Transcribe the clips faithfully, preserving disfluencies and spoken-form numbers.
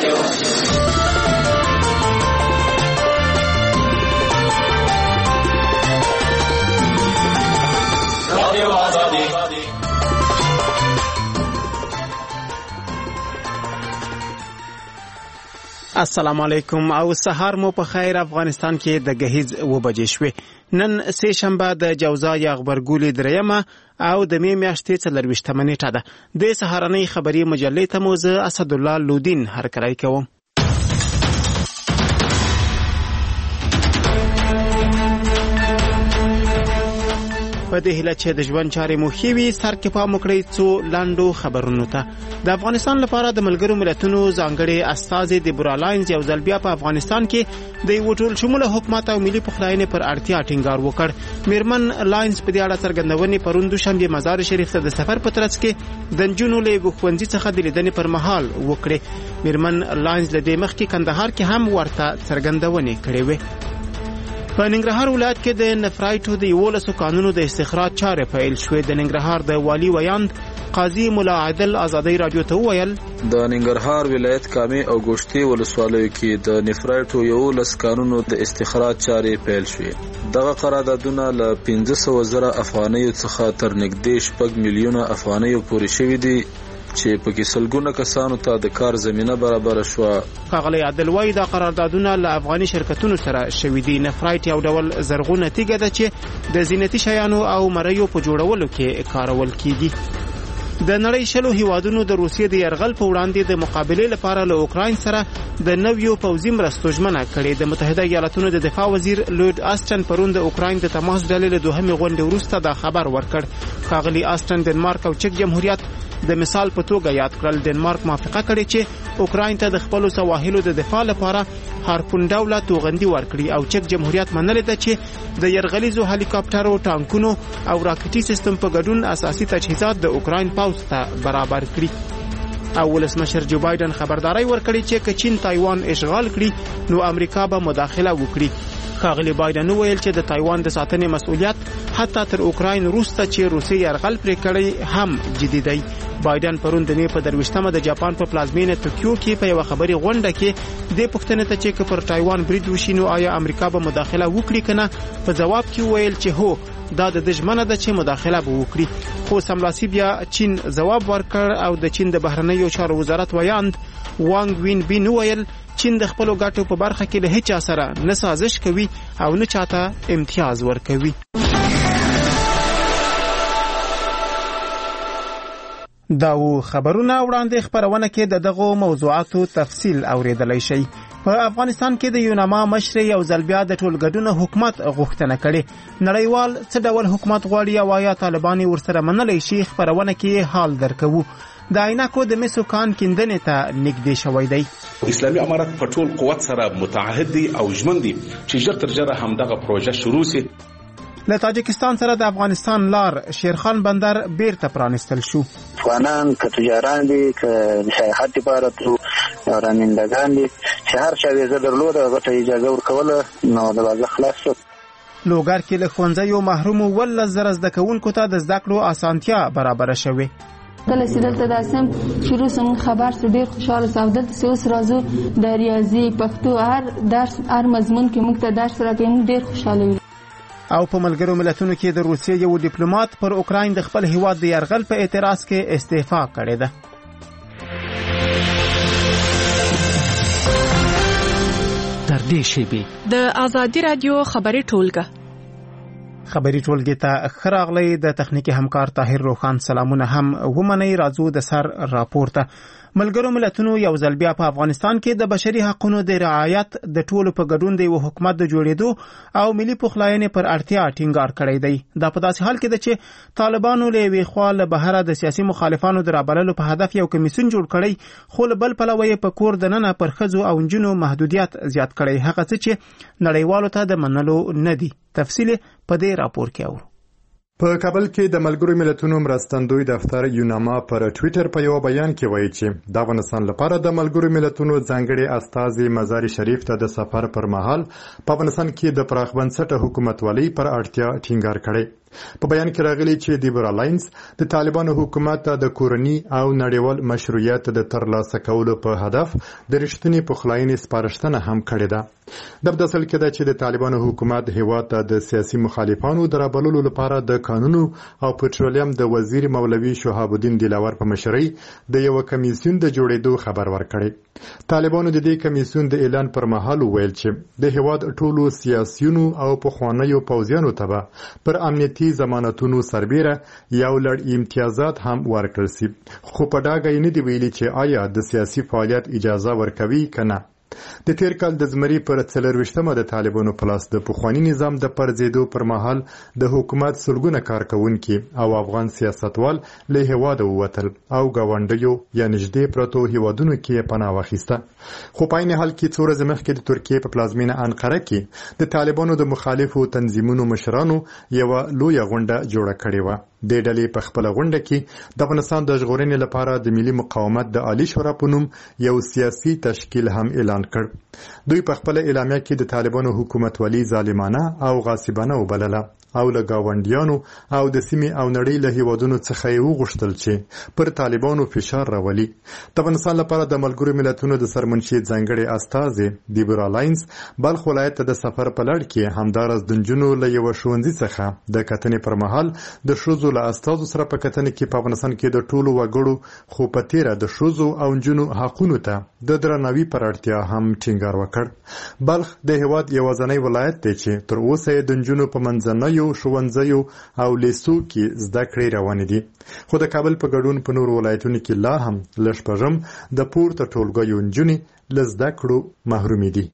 السلام علیکم او سهار مو په خیر. افغانستان کې د غهیز و بجې شوې. نن سه شنبه د جوزا یا غبرګولي دریمه او د می میاشتې څلرويشتمه نیټه ده. د سهارنۍ خبري مجلې ته مو زه اسد الله لودین هرکلی کوم. په دې هیله چې د ژوند چارې مو ښې وي سر کې پام وکړئ څو لاندو خبرونو ته. د افغانستان لپاره د ملګرو ملتونو ځانګړي استازي دیبورا لاینز یو ځل بیا په افغانستان کې د یو ټول شموله حکومت او ملي پخلاینې پر اړتیا ټینګار وکړ. میرمن لاینز په دې اړه څرګندونې پرون دوشنبه مزار شریف ته د سفر په ترڅ کې د نجونو له ښوونځي څخه د لیدنې پر مهال وکړې. میرمن لاینز له دې مخکې کندهار کې هم ورته څرګندونې کړې وې. په ننګرهار ولایت کې د نفرایټو د یولسو قانونو د استخراج چارې پیل شوې. د ننګرهار د والی ویاند قاضي مولا عادل آزادۍ رادیو ته وویل د ننګرهار ولایت کامې او ګوشتي ولسوالیو کې د نفرایټو یولس قانونو د استخراج چارې پیل شوې. دغه قراردادونه له پنځه سوه زره افغانیو څخه تر نږدې شپږ میلیونه افغانیو پورې شوي دي چې پکې سلګونه کسانو ته د کار زمينه برابر شو. ښاغلی عادل وایي دا قراردادونه له افغاني شرکتونو سره شوي دي. نفرایټ یو ډول زرغونه تیږه ده چې د زینتي شیانو او مریو په جوړولو کې کارول کیږي. د نړۍ شلو هیوادونو د روسیې د یرغل په وړاندې د مقابلې لپاره له اوکراین سره د نویو پوځي مرستو ژمنه کړې. د متحده ایالاتونو د دفاع وزیر لورد آسټن پرون د اوکراین د تماس ډلې له دوهمې غونډې وروسته دا خبر ورکړ. ښاغلی آسټن ډنمارک او چک جمهوریت د مثال په توګه یاد کړل. ډنمارک موافقه کړې چې اوکراین ته د خپل سواحلو د دفاع لپاره هارپون ډوله توغندي ورکړي او چک جمهوریت منل ده چې د يرغلیزو هلیکاپټرو ټانکونو او راکټي سیستم په ګډون اساسي تجهیزات د اوکراین پوځ ته برابر کړي. او ولسمشر جو بایدن خبرداري ورکړي چې که چین تایوان اشغال کړي نو امریکا به مداخله وکړي. ښاغلی بایدن وویل چې د تایوان د ساتنې مسؤلیت حتی تر اوکراین وروسته چې روسیې یرغل پرې کړی هم جدي دی. بایدن پرون د می په درويشتمه د جاپان په پلازمینه توکیو کې په یو خبري غونډه کې د پښتنې ته چې پر تایوان برید وشي نو آیا امریکا به مداخله وکړي کنه په جواب کې ویل چې هو دا د دښمنه د چې مداخله به وکړي. خو سملاسي بیا چین جواب ورکړ او د چین د بهرنیو چارو وزارت ویاند وانګ وین بین ویل چین د خپل ګټو په برخه کې له هیڅ سره نه سازش کوي او نه چاته امتیاز ورکوي. دا و خبرونه وړاندې خبرونه کې د دغه موضوعاتو تفصیل اوریدلای شي. په افغانستان کې د یوناما مشر یو ځل بیا د ټولګډون حکومت غوښتنه کړې. نړیوال څه ډول حکومت غواړي او آیا طالبان ورسره منلای شي خبرونه کې حال درکوو. د عینکو د مسو کان کیندنې ته نږدې شوی دی. اسلامي امارات په ټول قوت سره متعهد دي او ژمن دي چې ژر تر ژره همدغه پروژه شروع شي. له تاجکستان سره د افغانستان لار شیرخان بندر بیرته پرانستل شو. افغانان که تجاران دي که سیاحت لپاره تلو رانندگان دي چې هر چا ویزه درلوده هغه ته اجازه ورکوله نو دروازه خلاص شو. لوګر کې له ښوونځیو محروم ولس زره زده کوونکو ته د زده کړو اسانتیا برابر شوه. کله چې دلته داسم شروع سم خبر څه ډیر خوشاله سم دلته اوس راځو د ریاضي پښتو هر درس هر مضمون کې موږ ته درس راکوي موږ ډیر خوشاله یو. او په ملګرو ملتونو کې د روسیې یو ډیپلوماټ پر اوکراین د خپل هیواد د یرغل په اعتراض کې استعفا کړې ده. تر دې شیبې د آزادي رادیو خبري ټولګه خبري ټولګه ته خراغلي د تخنیکی همکار طاهر روخان سلامونه هم ومني. راځو د سر راپورته. ملګرو ملتونو یو ځل بیا په افغانستان کې د بشري حقوقو د رعایت د ټولو په ګډون د یو حکومت د جوړېدو او ملي پخلاینې پر اړتیا ټینګار کړی دی. دا په داسې حال کې ده چې طالبانو له وی خوا له بهره د سیاسي مخالفانو د رابللو په هدف یو کمیسیون جوړ کړی خو بل پلوي په کور دننه پر خزو او جنو محدودیت زیات کړی هغه څه چې نړیوالو ته د منلو نه دي. تفصیل په دې راپور کې اورو. په کابل کې د ملګرو ملتونو مرستندوی دفتر یوناما پر ټوئیټر په یو بیان کې وایي چې د افغانستان لپاره د ملګرو ملتونو ځانګړي استازي مزار شریف ته د سفر پر مهال په افغانستان کې د پراخ بنسټه حکومتولۍ پر اړتیا ټینګار کړی. په بیان کې راغلي چې دیبرا لاینز د طالبانو حکومت ته د کورني او نړیوال مشروعیت د ترلاسه کولو په هدف د رښتینی پخلاینې سپارښتنه هم کړې ده. د بدسل کې ده چې د طالبانو حکومت هیواد ته د سیاسي مخالفانو د رابللو لپاره د قانونو او پټرولیم د وزیر مولوي شهاب الدین دلاور په مشرۍ د یو کمیسیون د جوړېدو خبر ورکړي. طالبانو د دې کمیسیون د اعلان پر مهال ویل چې د هیواد ټولو سیاسيونو او پخوانیو پوځیانو ته پر امنیتي ضمانتونو سربیره یو لړ امتیازات هم ورکړل شي، خو په ډاګه نه دی ویلي چې آیا د سیاسي فعالیت اجازه ورکوي کنه. د تیر کال د زمري پر څلرويشتمه د طالبانو پلاس د پخوانی نظام د پرځېدو پر مهال د حکومت سلګونه کارکونکي او افغان سیاستوال له هیواده ووتل او گاونډیو یا نږدې پرتو هیوادونو کې پناه واخیسته. خو په عین حال کې څو ورځې مخکې د ترکیې په پلازمینه انقره کې د طالبانو د مخالفو تنظیمونو مشرانو یو لوی غونډه جوړه کړې و. د ډلې په خپل غونډه کې د افغانستان د ژغورنې لپاره د ملي مقاومت د عالی شورا په نوم یو سیاسي تشکیل هم اعلان کړ. دوی په خپل اعلامیه کې د طالبانو حکومت ولی ظالمانه او غاصبانه وبلله او له گاونډیانو او د سیمې او نړۍ له هیوادونو څخه یې وغوښتل چې پر طالبانو فشار راولي. د افغانستان لپاره د ملګرو ملتونو د سرمنشي ځانګړي استازي دیبرا لاینز بلخ ولایت ته د سفر په لړ کې همدارس د نجونو له یو ښوونځي څخه د کتنې پر مهال د ښځو له استازو سره په کتنې کې په افغانستان کې د ټولو وګړو خو په تیره د ښځو او نجونو حقونو ته د درناوي پر اړتیا هم ټینګار وکړ. بلخ د هیواد یوازینی ولایت دی چې تر اوسه د نجونو په منځنیو ښوونځیو او لیسو کې زده کړې روانې دي، خو د کابل په ګډون په نورو ولایتونو کې لا هم لږ پژم د پورته ټولګیو نجونې له زده کړو محرومې دي.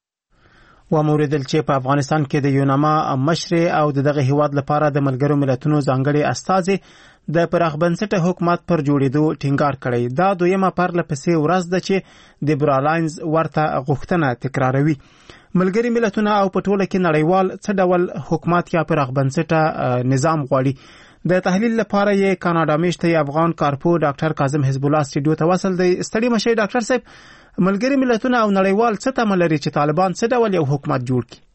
وموریدل چې په افغانستان کې د یوناما مشر او دغه هیواد لپاره د ملګرو ملتونو ځانګړي استازي د پراخ بنسټه حکومت پر جوړېدو ټینګار کړی. دا دویمه پرله پسې ورځ ده چې د برالاینز ورته غوښتنه تکراروي. ملګري ملتونه او په ټوله کې نړیوال څه ډول حکومت یا پراخ بنسټه نظام غواړي. د تحلیل لپاره یې کاناډا میشته افغان کارپو ډاکټر کاظم حزب الله سټډیو ته وصل دی. ستړي مشه ډاکټر صاحب، ملګري ملتونه او نړیوال څه تمه لري چې طالبان څه ډول یو حکومت جوړ کړي؟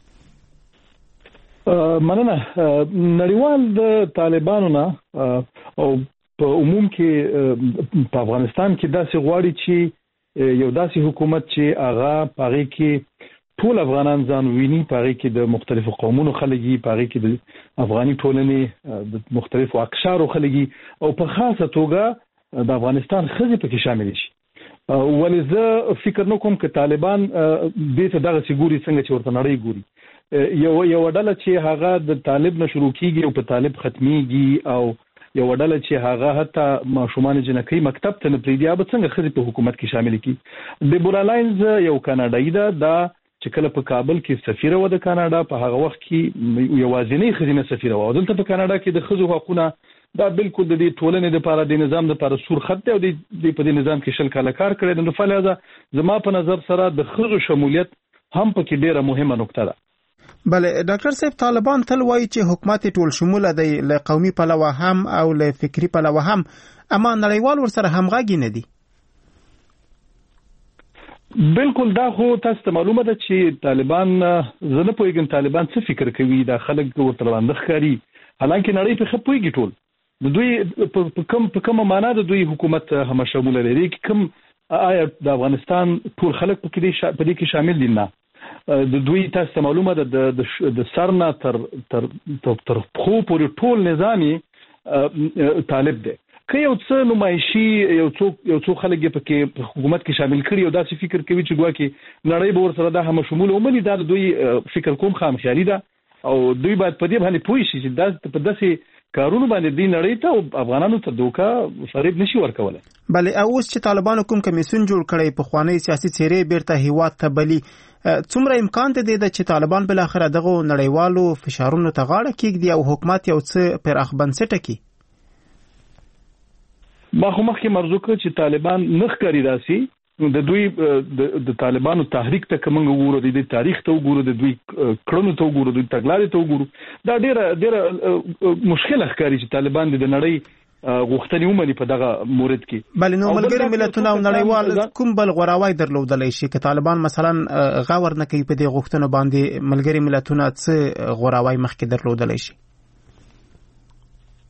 مننه. نړیوال د طالبانو نه او په عموم کې په افغانستان کې داسې غواړي چې یو داسې حکومت چې هغه پاره کې ټول افغانان ځان ویني، پاره کې د مختلفو قومونو خلګي، پاره کې د افغاني ټولنې د مختلفو اقشارو خلګي او په خاصه توګه د افغانستان ښځې پکې شامل شي. ولې زه فکر نه کوم چې طالبان دې ته دغه سګوري څنګه چې ورته نړۍ ګوري. یو یو ډله چې هغه د طالب نه شروع کیږي او په طالب ختميږي او یو ډله چې هغه حتی ماشومان جنکۍ مکتب ته نه پریږدي، به څنګه ښځې په حکومت کې شامل کړي. دیبرا لاینز یو کاناډایي ده، دا چې کله په کابل کې سفیره و د کاناډا، په هغه وخت کې یوازینی ښځینه سفیره و. دلته په کاناډا کې د ښځو حقونه دا بالکل د دې ټولنې لپاره د نظام لپاره سور خط دی او د په دې نظام کې شل کاله کار کړی. نو فلزا زما په نظر سره د ښځو شمولیت هم پکې ډیره مهمه نقطه ده. بله ډاکټر صاحب، طالبان تل وایي چې حکومت ټول شموله دی، له قومي پلوه هم او له فکری پلوه هم، اما نړیوال ورسره همغږي نه دي. بالکل، دا خو تاسو ته معلومه ده چې طالبان، زه نه پوهیږم طالبان څه فکر کوي، دا خلک ورته باندې ښکاري، حالانکه نړۍ په خپل پوهیږي ټول د دوی په کوم په کومه معنا د دوی حکومت هم شامل لري. کوم آیا د افغانستان ټول خلک په کې په دې کې شامل دي؟ نه، د دوی تاسو ته معلومه ده د سرنا تر تر تر خو پورې ټول نظامی طالب دی. که یو څه نمایشي یو څوک یو څو خلک په کې په حکومت کې شامل کړي او داسې فکر کوي چې ګوا کې نړۍ به ورسره دا هم شمول ومني، دا دوی فکر کوم خام خیالي ده او دوی باید په دې باندې پوه شي چې دا په داسې کارونو باندې دی نړۍ ته او افغانانو ته دوکا فریب نشي ورکولای. بله، اوس چې طالبانو کوم کمیسیون جوړ کړی، په خوانی سیاسي څیرې بیرته هیواد ته بلی، څومره امکان دی چې طالبان بل اخر دغه نړیوالو فشارونو ته غاړه کېږدي او حکومت یو څه پراخ بنسټه کړي؟ ما خو مخکې مرزو کړ چې طالبان نخ کاری راسي د دوی د طالبانو تحریک ته کوم وګورو، د تاریخ ته وګورو، د دوی کړنو ته وګورو، د تګلارې ته وګورو، دا ډیره ډیره مشکله ښکاري چې طالبان د نړۍ غوښتنې ومني په دغه مورد کې. بل نو ملګری ملتونه او نړیوال کوم بل غوراوی درلودلی شي چې طالبان مثلا غور نه کوي په دې غوښتنو باندې، ملګری ملتونه څه غوراوی مخکې درلودلی شي؟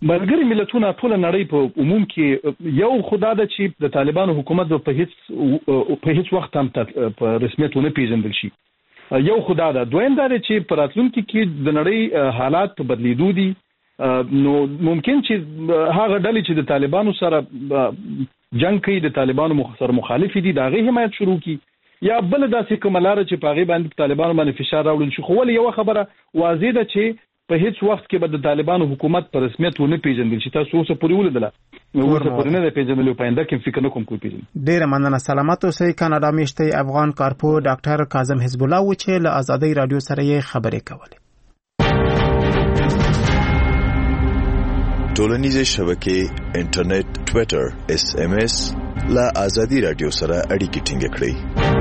ملګری ملتونه ټول نړۍ په عموم کې یو خدا د چې د طالبانو حکومت په هیڅ په هیڅ وخت هم په رسمیت ونه پیژندل شي. یو خدا دا دویم دا چې په راتلونکي کې د نړۍ حالات په بدلیدو دي، نو ممکن چې هغه ډلې چې د طالبانو سره جنگ کوي، د طالبانو سره مخالف دي، دا غي حمایت شروع کی، یا بل داسې کوم لار چې په غي باندې طالبانو باندې فشار راوړل شي. خو ول یو خبره واضح ده چې په هیڅ وخت کې به د طالبانو حکومت په رسمیت ونه پیژندل شي. تاسو اوس پورې ولیدله نو اوس پورې نه پیژندل او پاینده کې فکر نه کوم کوی پیژن. ډیر مننه. سلامت اوسئ. کاناډا میشته افغان کارپو ډاکټر کاظم حزب الله و چې له آزادۍ رادیو سره یې خبرې کولې. ټولنیزې شبکې، انټرنیټ، ټوئیټر، اس ام اس له آزادۍ رادیو سره اړیکې ټینګ کړئ.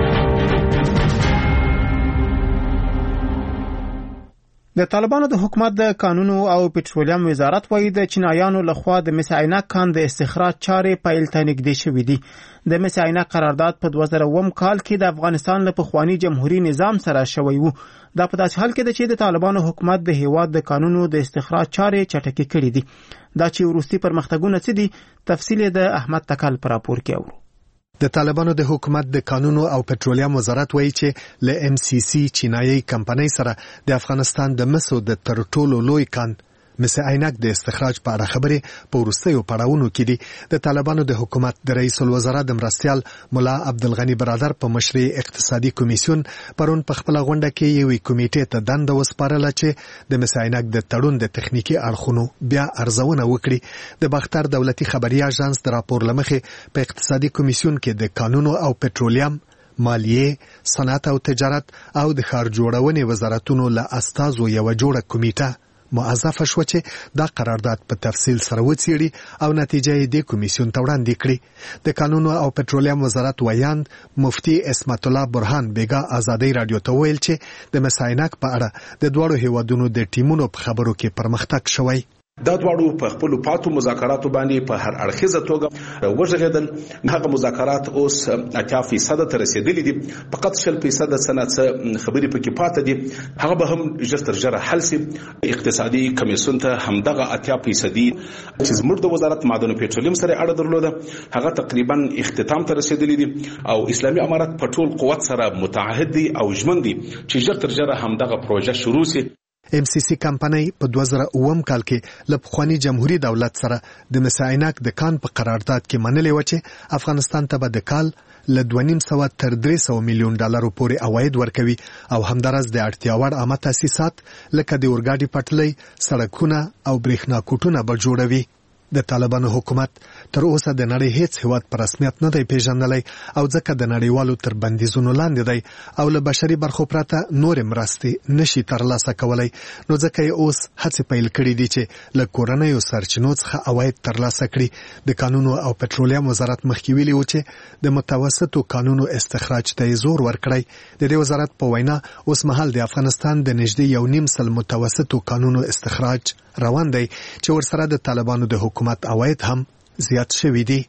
د طالبانو د حکومت د قانونو او پټرولیم وزارت وایي د چینایانو لخوا د مس عینک کان د استخراج چارې پیل ته نږدې شوې دي. د مس عینک قرارداد په دوه زره اووم کال کې د افغانستان له پخواني جمهوریت نظام سره شوی وو. دا په داسې حال کې ده چې د طالبانو حکومت د هیواد د قانونو د استخراج چارې چټکې کړې دي. دا چې وروستي پرمختګونه څه دي، تفصیل د احمد تکل پر راپور کې اورو. د طالبانو د حکومت د قانونو او پټرولیم وزارت وایي چې ل ام سی سی چینایي کمپنۍ سره د افغانستان د مسو د تر ټولو لوی کان مس عینک د استخراج په اړه خبرې په وروستیو پړاوونو کې دي. د طالبانو د حکومت د رئیس الوزرا د مرستیال مولا عبدالغنی برادر په مشرۍ اقتصادي کمیسیون پرون په خپل غونډه کې یوې کمیټې ته دنده وسپارله چې د مس عینک د تړون د تخنیکی اړخونو بیا ارزونه وکړي. د باختر دولتي خبري اژانس د راپور لمخې په اقتصادي کمیسیون کې د قانونو او پټرولیم، مالیه، صنعت او تجارت او د ښار جوړونې وزارتونو له استازو یو جوړه کمیټه موظفه شو چې دا قرارداد په تفصیل سره وڅېړي او نتیجه یې د کمیسیون ته وړاندې کړي. د قانونو او پټرولیم وزارت ویاند مفتي اسمت الله برهان بیګا آزادۍ رادیو ته ویل چې د مس عینک په اړه د دوړو هیوادونو د ټیمونو په خبرو کې پرمختګ شوی. دا دواړو په خپل پاتو مذاکراتو باندې په هر اړخیزه توګه وژغېدل. هغه مذاکرات اوس اتیا فیصد ته رسیدلي دي، فقط شل فیصد سنت خبرې پکې پاتې دي. هغه به هم ژر تر ژره حل شي. اقتصادي کمیسیون ته همدغه اتیا فیصدي چې زموږ د وزارت معدن او پټرولیم سره اړه درلوده هغه تقریبا اختتام ته رسیدلي دي، او اسلامي امارات په ټول قوت سره متعهد دي او ژمن دي چې ژر تر ژره همدغه پروژه شروع شي. ام سی سی کمپنۍ په دوه زره اووم کال کې له پخواني جمهوریت دولت سره د مس عینک د کان په قرارداد کې منلې و چې افغانستان ته به د کال له دوه نیم سوه تر درې سوه میلیون ډالرو پورې عواید ورکوي، او همدارس د اړتیا وړ عامه تاسیسات لکه د اورګاډي پټلۍ، سړکونه او برېښنا کوټونه به جوړوي. د طالبانو حکومت تر اوسه د نړۍ هیڅ هیواد په رسمیت نه دی پیژندلی، او ځکه د نړیوالو تر بندیزونو لاندې دی او له بشري برخو پرته نورې مرستې نشي ترلاسه کولی. نو ځکه یې اوس هڅې پیل کړي دي چې له کورنیو سرچینو څخه عواید ترلاسه کړي. د قانونو او پټرولیم وزارت مخکې ویلي و چې د متوسطو کانونو استخراج ته یې زور ورکړی. د دې وزارت په وینا اوس مهال د افغانستان د نږدې یو نیم سل متوسطو کانونو استخراج روان دی چې ورسره د طالبانو د حکومت عواید هم زیات شوي دي.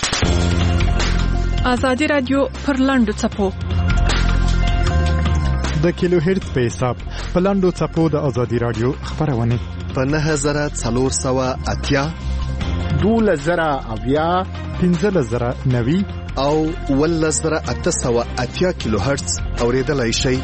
آزادي رادیو پر لاندو څپو د کیلو هرتز په حساب په لاندو څپو د آزادي رادیو خبرونه په نهه زره څلور سوه اتیا، دولس زره اویا، پنځلس زره نوي او اوولس زره اته سوه اتیا کیلو هرتز اوریدلای شئ.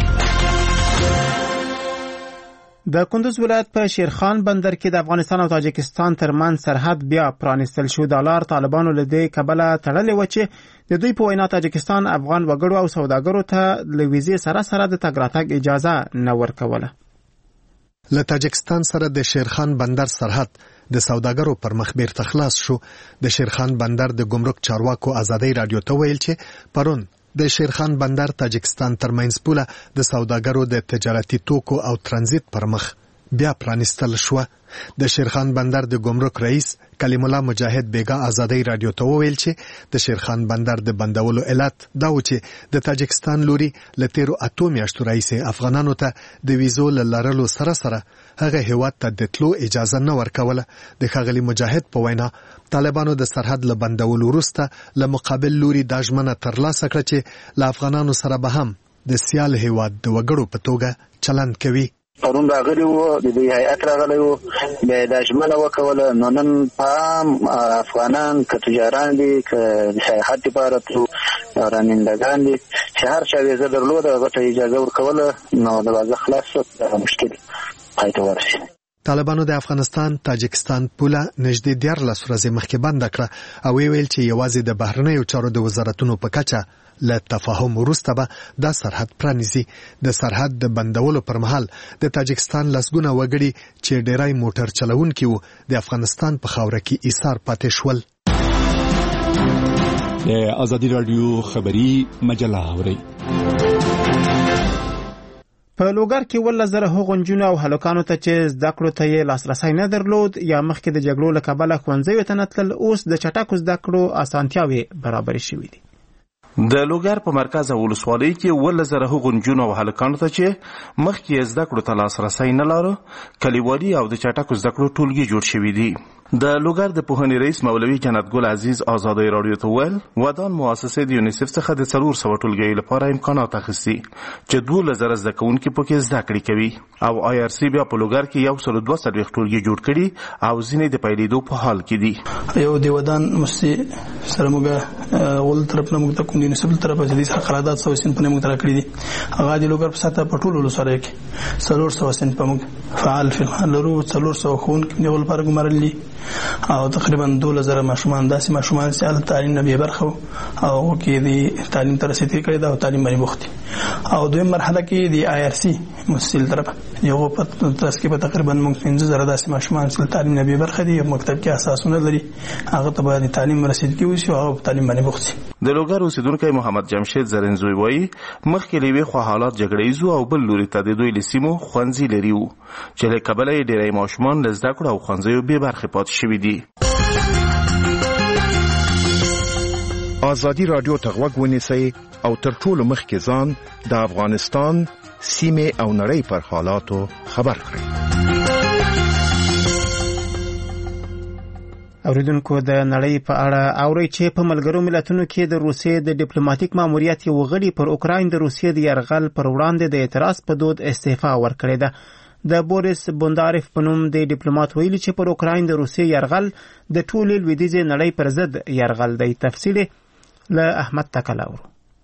د کندوز ولایت په شیرخان بندر کې د افغانستان او تاجکستان ترمنځ سرحد بیا پرانستل شو. د لار طالبانو له دې کبله تړلې و چې د دوی په وینا تاجکستان افغان وګړو او سوداګرو ته له ویزې سره سره د تګ راتګ اجازه نه ورکوله. له تاجکستان سره د شیرخان بندر سرحد د سوداګرو پر مخ بیرته خلاص شو. د شیرخان بندر د ګمرک چارواکو آزادۍ رادیو ته ویل چې پرون د شیرخان بندر تاجکستان ترمنځ پوله د سوداګرو د تجارتي توکو او ترانزیت پر مخ بیا پرانستل شو. د شیرخان بندر د ګمرک رئیس کلیم الله مجاهد بیگا آزادۍ رادیو ته وویل چې د شیرخان بندر د بندولو علت دا و چې د تاجکستان لوري له تیرو اتو میاشتو راهیسې افغانانو ته د ویزو له لرلو سره سره هغه هیواد ته د تلو اجازه نه ورکوله. د ښاغلي مجاهد په وینا طالبانو د سرحد له بندولو وروسته له مقابل لوري دا ژمنه ترلاسه کړه چې له افغانانو سره به هم د سیال هیواد د وګړو په توګه چلند کوي. پرون راغلی وو د دې هیئت راغلی وو بیا د ژمنه وکوله نو نن په افغانان که تجاران دي که د سیاحت لپاره تلو رانندګان دي چې هر چا ویزه درلوده هغه ته اجازه ورکوله نو دروازه خلاص شوه مشکل پای ته ورسېد. طالبانو د افغانستان تاجکستان پوله نږدې دیارلس ورځې مخکې بنده کړه او ویل چې یوازې د بهرنیو چارو د وزارتونو په کچه له تفاهم وروسته به دا سرحد پرانیزي. د سرحد د بندولو پر مهال د تاجکستان لسګونه وګړي چې ډیری موټر چلوونکي وو د افغانستان په خاوره کې ایثار پاتې شول. د ازادي رادیو خبری مجله اوري. په لوګر کې ول زره هغو نجونو او هلکانو ته چې زده کړو ته یې لاسرسی نه درلود یا مخکې د جګړو له کبله ښوونځیو ته نه تلل اوس د چټکو زده کړو اسانتیاوې برابرې شوې دي. د لوګر په مرکز او ولسوالۍ کې ول زره هغو نجونو او هلکانو ته چې مخکې زده کړو ته لاسرسی نه لرو کلیوالي او د چټکو زده کړو ټولګي جوړ شوي دي. د لوګر د پوهنې رئیس مولوي جنت ګل عزیز آزادۍ رادیو ته ویل ودان مؤسسې د یونیسف څخه د څلور سوه ټولګیو لپاره امکانات اخیستي چې دولس زره زده کوونکي پکې زده کړې کوي او آی آر سی بیا په لوګر کې یو سل دوه څلوېښت ټولګي جوړ کړي او ځینې د پیلېدو په حال کې دي. یو د ودان مؤسسې سره موږ ول طرف نه موږ ته کوم د یونیسف طرف څخه د قرارداد سو سن په موږ تر کړی دي هغه د لوګر په ساته په ټولو ولسوالۍ کې څلور سوه سن په موږ فعال فعال لرو څلور سوه خون کې ول فرق مرلي او تقریبا دولس زره ماشومان داسې ماشومان چې ال تعلیم نه به برخه او کې د تعلیم تر رسیدګۍ کړي دا او تعلیم باندې بوختي او دویم مرحله کې د آی آر سی مسل طرف یو په تاسو کې په تقریبا موږ پنځه زره داسې ماشومان چې تعلیم نه به برخه دي مکتب کې اساسونه لري هغه ته باندې تعلیم رسیدګي وشي او تعلیم باندې بوختي. د لوګر اوسیدونکو محمد جمشید زرنزوی وایي مخکې لوي خو حالات جګړې او بل لوري ته د دوی لسیمو خوندزي لري وو چې له کبله ډېری ماشومان له زده کړو او خوندزیو به برخه پات شوي دي. ازادي رادیو ته غوږ ونیسئ او تر ټولو مخکې ځان د افغانستان سیمې او نړۍ پر حالاتو خبر کړئ. اوریدونکو د نړۍ په اړه اوري چې په ملګرو ملتونو کې د روسیې د ډیپلوماټیک ماموریت یو غړي پر اوکراین د روسیې د یرغل پر وړاندې د اعتراض په دود استعفا ورکړې ده. د بوریس بونداریف په نوم د ډیپلوماټ ویلي چې پر اوکراین د روسیې یرغل د ټولې لویدیځې نړۍ پر ضد یرغل دی. تفصیل له احمد تکلاورو.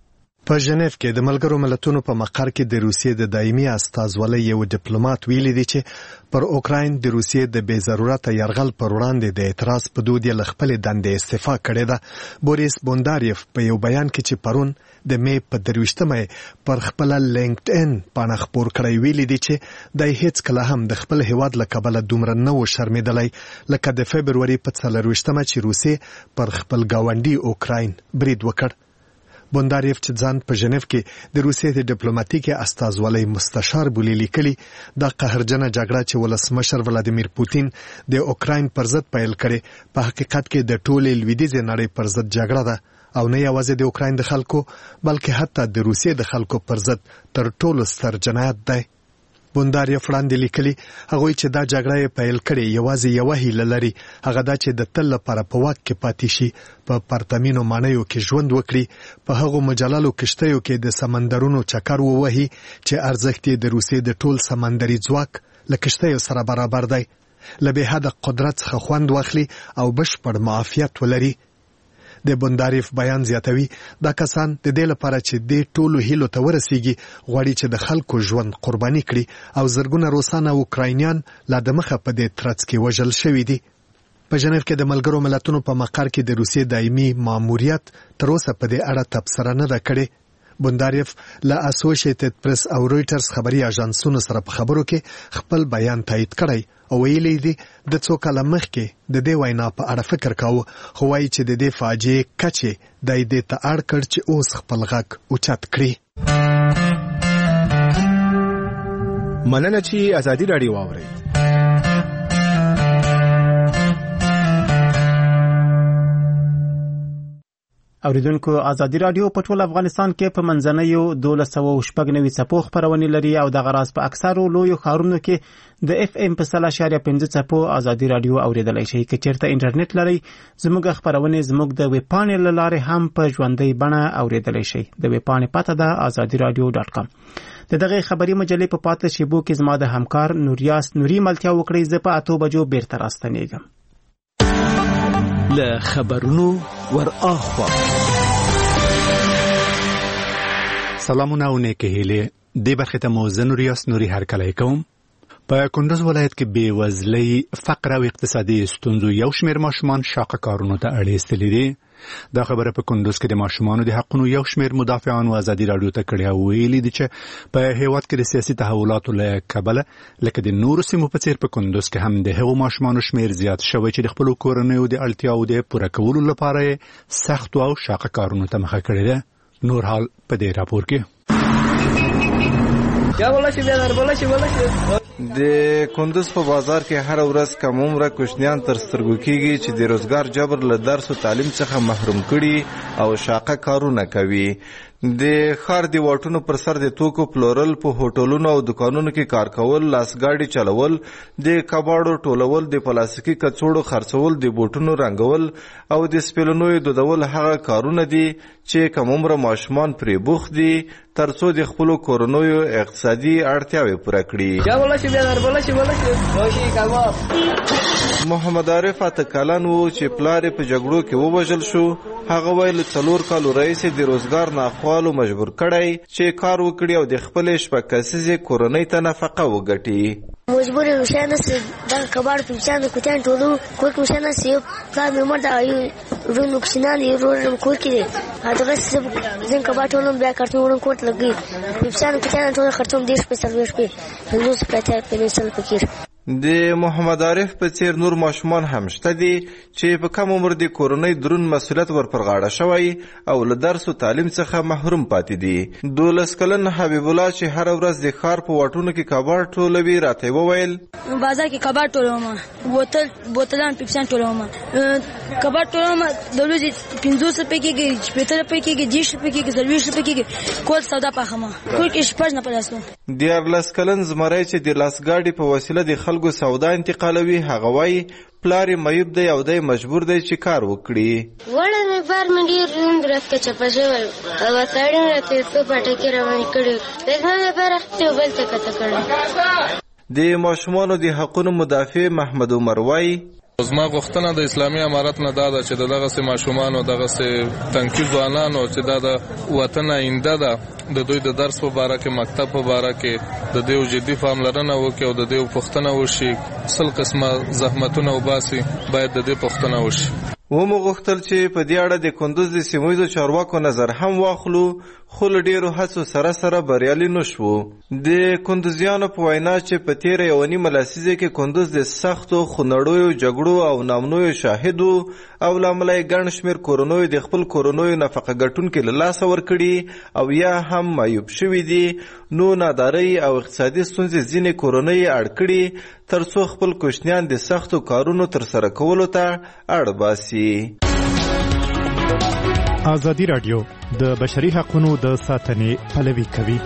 په ژنیف کې د ملګرو ملتونو په مقر کې د روسیې د دایمي استازولۍ یو ډیپلوماټ ویلي دی چې پر اوکراین د روسیې د بې ضرورته یرغل پر وړاندې د اعتراض په دود یې له خپلې دندې استعفا کړې ده. بوریس بونداریف په یو بیان کې چې پرون د مې په درویشتمه پر خپل لینکډ ان باندې خبر کړی ویلي دی چې د هیڅ کله هم د خپل هیواد له کبله دومره نه و شرمېدلی لکه د فبروري په څلرویشتمه چې روسیې پر خپل ګاونډي اوکراین برید وکړ. بونداریف چې ځان په ژنیف کې د روسیې د ډیپلوماټیک استازولۍ مستشار بولی لیکلي د قهرجنه جګړه چې ولسمشر ولادیمیر پوتین د اوکراین پر ضد پیل کړي په حقیقت کې د ټولې لویدیځې نړۍ پر ضد جګړه ده او نه یوازې د اوکراین د خلکو بلکې حتی د روسیې د خلکو پر ضد تر ټولو ستر جنایت دی. بونداریف وړاندې لیکلي هغوی چې دا جګړه یې پیل کړې یوازې یوه هیله لري هغه دا چې د تل لپاره په واک کې پاتې شي په پرتمینو ماڼیو کې ژوند وکړي په هغو مجللو کشتیو کې د سمندرونو چکر ووهي چې ارزښت یې د روسیې د ټول سمندري ځواک له کشتیو سره برابر دی له بې حده قدرت څخه خوند واخلي او بشپړ معافیت ولري. د بونداریف بیان زیاتوي دا کسان د دې لپاره چې د ټولو هیلو ته ورسیږي غواړي چې د خلکو ژوند قرباني کړي او زرګونه روسان او اوکراینیان لا د مخه په دې ترڅ کې وژل شوي دي. په ژنیف کې د ملګرو ملتونو په مقر کې د روسیې دایمي ماموریت تر اوسه په دې اړه تبصره نه ده کړې. بونداریف له اسوسییټډ پریس او رویټرز خبري اژانسونو سره په خبرو کې خپل بیان تایید کړی او ویلي دی د څو کاله مخکې د دې وینا په اړه فکر کاوه خو وایي چې د دې فاجعې کچې د دې ته اړ کړ چې اوس خپل غږ اوچت کړي. مننه چې ازادي راډیو واورئ. اوریدونکو ازادي رادیو په ټول افغانستان کې په منځنیو دولس سوه شپږ نوي څپو خپرونې لري او د غراس په اکثرو لویو ښارونو کې د اف ام په سل اشاریه پنځه څپو ازادي رادیو اوریدلای شي. که چیرته انټرنیټ لري زموږ خپرونې زموږ د ویب پاڼې له لارې هم په ژوندۍ بڼه اوریدلای شي. د ویب پاڼې پته ده azadi radio dot com. د دغه خبري مجلې په پاته شیبو کې زما د همکار نوریاس نوري ملتیا وکړي زه په اتو بجو بیرته راستنېږم له خبرونو ور اخوا سلامونه او نیکه هیله د برخه ته مو زنوریاس نوري هرکلی کوم. په کندوز ولایت کې بې وزلۍ فقر او اقتصادي ستونزو یو شمېر ماشومان شاقه کارونو ته اړ ایستلي دي. دا خبره په کندوز کې د ماشومانو د حقونو یو شمېر مدافعانو ازادي راډیو ته کړې او ویلي دي چې په هیواد کې د سیاسي تحولاتو له کبله لکه د نورو سیمو په څیر په کندوز کې هم د هغو ماشومانو شمېر زیات شوی چې د خپلو کورنیو د اړتیاوو د پوره کولو لپاره سختو او شاقه کارونو ته مخه کړې ده. نور حال په دې راپور کې د کندوز په بازار کې هر ورځ کم عمره کوچنیان تر سترګو کېږي چې د روزګار جبر له درس او تعلیم څخه محروم کړي او شاقه کارونه کوي. د ښار د واټونو پر سر د توکو پلورل، په هوټلونو او دکانونو کې کار کول، لاسګاډي چلول، د کباړو ټولول، د پلاستیکي کڅوړو خرڅول، د بوټونو رنګول او د سپلنوي دودول هغه کارونه دي چې کم عمره ماشومان پرې بوخت دي ترڅو د خپلو کورنیو اقتصادي اړتیاوې پوره کړي. محمد عارف اته کلن و چې پلار یې په جګړو کې ووژل شو. هغه ویل څلور کالو راهیسې د روزګار ناخوالو مجبور کړی چې کار وکړي او د خپلې شپږ کسیزې کورنۍ ته نفقه وګټي. مجبور روشن است در کبار پیچان کوتان ټولو کوک روشن است یو پلان ممر دا یو رو نقصان یو رو کوکی دی هغه سب زین کبار ټولو بیا کارتون ورن کوټ لګي پیچان کوتان ټولو خرڅوم دیش په سرویس په هندوس پته په نسل فکر. د محمد عارف په څیر نور ماشومان هم شته دي چې په کم عمر د کورنۍ درون مسؤلیت ور پر غاړه شوی او له درس او تعلیم څخه محروم پاتې دي. دولس کلن حبیب الله چې هر ورځ د ښار په واټونو کې کباړ ټولوي راته وویل بازار کې کباړ ټولوم بوتل بوتلان پیپسان ټولوم کباړ ټولوم د ورځې پنځوس روپۍ کېږي شپېته روپۍ کېږي دېرش روپۍ کېږي څلوېښت روپۍ کېږي کول سودا پاخمه کور کې شپږ نه پلاسو. دیارلس کلن زمری چې د لاسګاډي په وسیله د خلکو سودا انتقالوي هغه وایي پلار یې معیوب دی او دی مجبور دی چې کار وکړي. وړه مې بار مې ډېر روند رفته چپه شول او ساړی مې راته څو پټکې روانې کړي پېغمه مې بار یو بل ته کته کړی. د ماشومانو د حقونو مدافع محمد عمر وایي زما غوښتنه د اسلامي امارت نه دا ده چې دغسې ماشومانو دغسې تنکي ځوانانو چې دا د وطن آینده ده د دوی د درس په باره کې مکتب په باره کې د دوی جدي پاملرنه وکړي او د دوی پوښتنه وشي سل قسمه زحمتونه وباسي باید د دوی پوښتنه وشي. ومو غوښتل چې په دې اړه د کندوز د سیمه ییزو چارواکو نظر هم واخلو خو له ډېرو هڅو سره سره بریالي نه شو. د کندوزیانو په وینا چې په تیره یوه نیمه لسیزه کې کندوز د سختو خونړیو جګړو او نامنویو شاهد او له امله یې ګڼ شمېر کورنیو د خپل کورنیو نفقه ګټونکي له لاسه ورکړي او یا هم معیوب شوي دي. نو نادارۍ او اقتصادي ستونزې ځینې کورنۍ اړ کړي ترڅو خپل کوچنیان د سختو کارونو ترسره کولو ته اړ باسي. ازادي راډیو د بشري حقوقو د ساتنې پلوي کوي.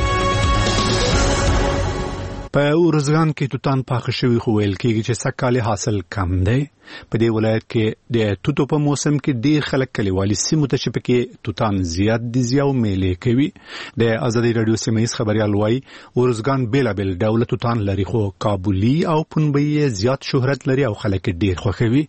په ارزګان کې توتان پاخه شوي خو ویل کېږي چې سږکال حاصل کم دی. په دې ولایت کې د توتو په موسم کې ډېر خلک کلیوالي سیمو ته چې پکې توتان زیات دي زیاو میلې کوي. د ازادي راډیو سیمه ییز خبریال وایي ارزګان بېلابېل ډوله توتان لري خو کابلي او پنبهي زیات شهرت لري او خلک ډېر خوښوي.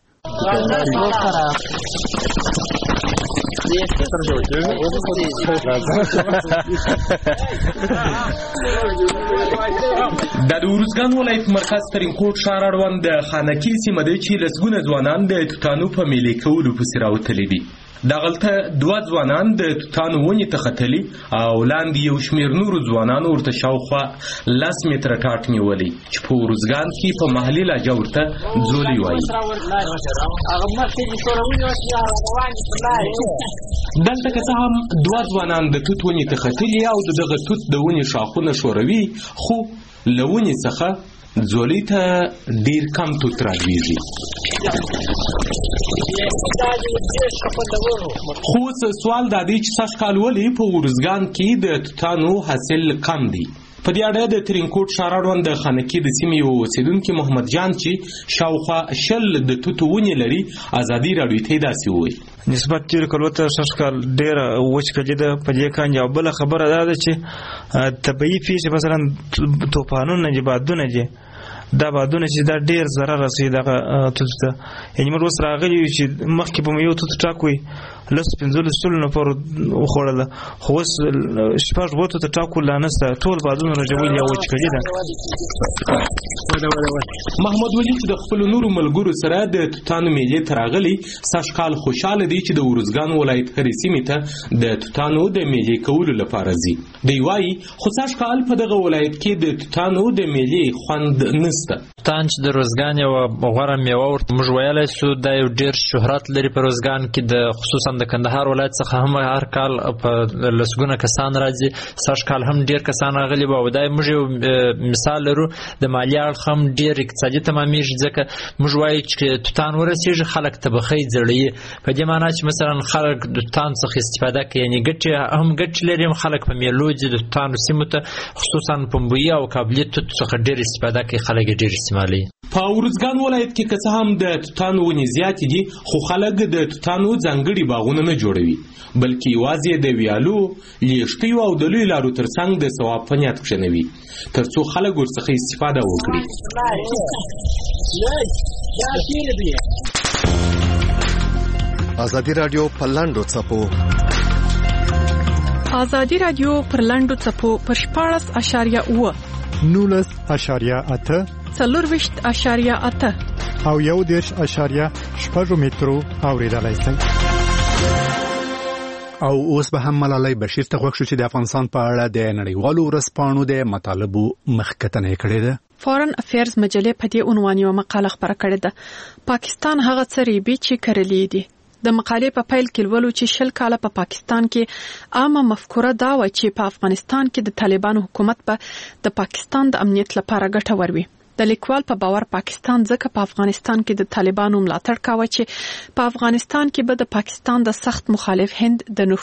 د ارزګان ولایت مرکز ترینکوټ ښار اړوند د خانکي سیمه دی چې لسګونه ځوانان د توتانو په میلې کولو پسې راوتلي دي. دغلته دوه ځوانان د توتانو ونې ته ختلي او لاندې یو شمېر نورو ځوانانو ورته شاوخوا لس متره ټاټ نیولی چې په ارزګان کې په محلي لهجه ورته ځولۍ وایي. دلته که څه هم دوه ځوانان د توت ونې ته ختلي او د دغه توت د ونې شاخونه ښوروي خو له ونې څخه ځولۍ ته ډېر کم توت رالویږي. خو سوال دا دی چې سږ کال ولې په ارزګان کې د توتانو حاصل کم دی. په دې اړه د ترینکوټ ښار اړوند د خانکي د سیمې یو اوسېدونکي محمد جان چې شاوخوا شل د توتو ونې لري ازادي راډیو ته داسې وویل نسبت تیر کلو ته شش کال ډېره وچکلي ده په دې کان یو بله خبره دا ده چې طبیعي پیښې مثلا طوفانونه دي بادونه دي دا بادونه چې دا ډېر ضرر رسوي دغه توتو ته یعنې موږ اوس راغلي یو چې مخکې به مو یو توتو ټاک وي لس پنځلس سلو نفرو وخوړله خو اوس شپږ اووه توته ټاکو لا نشته ټول بادونه رژولي او وچکلي ده. محمد ولي چې د خپلو نورو ملګرو سره د توتانو میلې ته راغلی سږ کال خوشحاله دی چې د ارزګان ولایت هرې سیمې ته د توتانو د میلې کولو لپاره ځي. دی وایي خو سږ کال په دغه ولایت کې د توتانو د میلې خوند نسته. توتان چې د روزګان یوه غوره میوه ورته موږ ویلی سو دا یو ډېر شهرت لري په روزګان کې د خصوصا د کندهار ولایت څخه هم هر کال په لسګونه کسان راځي. سږ کال هم ډېر کسان راغلي وو او دا موږ یو مثال لرو د مالي اړخ هم ډېر اقتصادي تمامیږي ځکه موږ وایو چې توتان ورسېږي خلک تبخۍ زړوي په دې معنا چې مثلا خلک د توتان څخه استفاده کوي یعنې ګټې هم ګټې لري هم خلک په میلو ځي د توتانو سیمو ته خصوصا پنبوي او کابلي توت څخه ډېر استفاده کوي خلک یې ډېر استعمالوي. په ارزګان ولایت کې که څه هم د توتانو ونې زیاتې دي خو خلک د توتانو ځانګړي باغونه نه جوړوي بلکې یوازې د ویالو لیښتیو او د لویو لارو تر څنګ د ثواب په نیت کښېنوي تر څو خلک ورڅخه استفاده وکړي. ازادي راډیو په لاندو څپو ازادي راډیو پر لاندو څپو پر شپاړس اشاریه اوه نولس اشاریه اته څلورویشت اشاریه اته او یو دېرش اشاریه شپږ مترو اوریدلای شئ. او اوس به هم ملالۍ بشیر ته غوښتل چې د افغانستان په اړه د نړیوالو ورځپاڼو د مطالبو مخکتنه کړې ده. فارن افیرز مجلې په دې عنوان یو مقاله خپره کړې ده. پاکستان هغه څه ریبي چې کرلې دي. د مقالې په پیل کې ولولو چې شل کاله په پا پاکستان کې عامه مفکوره دا و چې په افغانستان کې د طالبانو حکومت به د پاکستان د امنیت لپاره ګټور وي. د لیکوال په باور پاکستان ځکه په افغانستان کې د طالبانو ملاتړ کاوه چې په افغانستان کې به د پاکستان د سخت مخالف هند د نفوذ